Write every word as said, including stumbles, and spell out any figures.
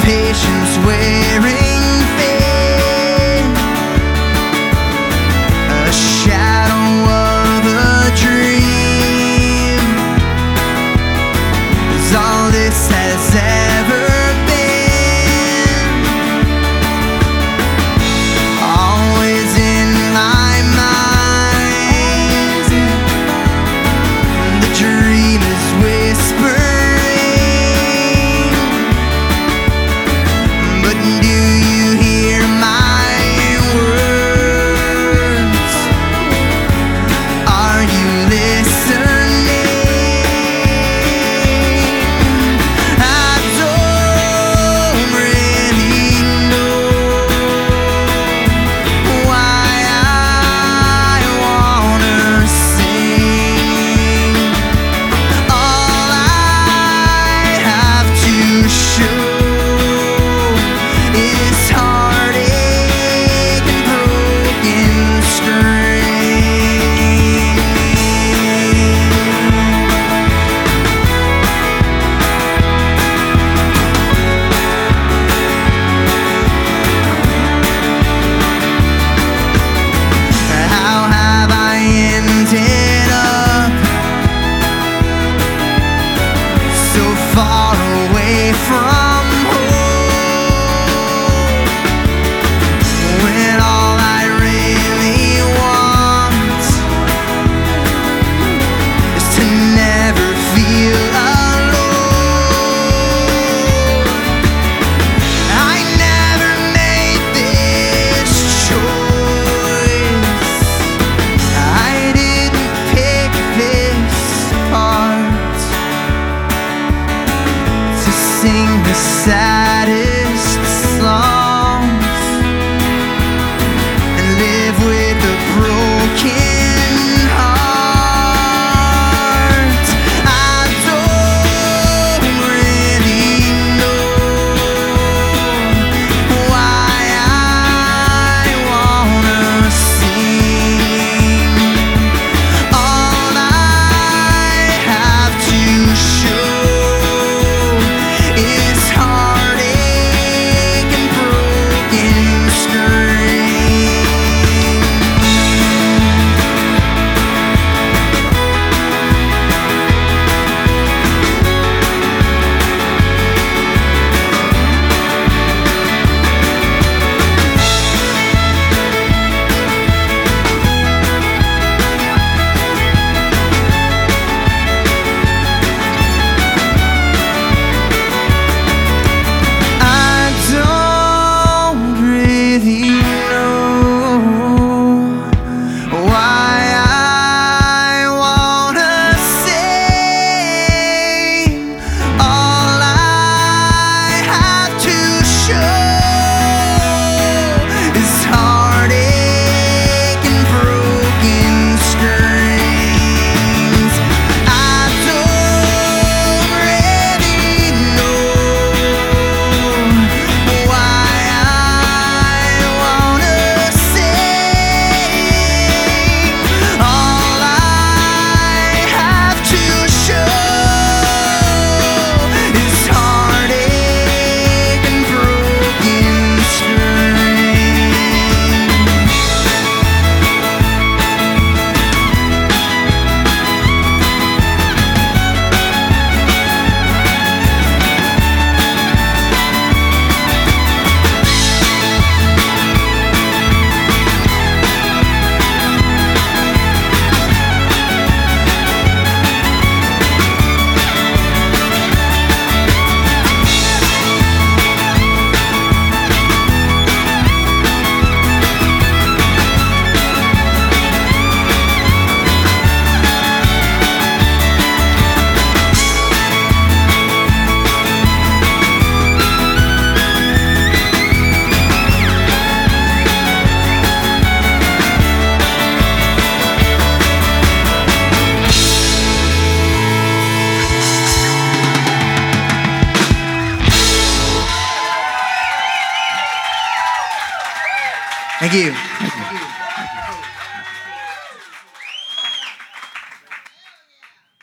patience wearing thin, a shadow of a dream is all this has ever been. Always in my mind, the dream is whispering. Far away from home, when all I really want is to never feel alone. I never made this choice, I didn't pick this part, sing the saddest songs and live with a broken heart. I don't really know why I wanna sing. All I have to show is heartache and broken strings. Thank you. Thank you.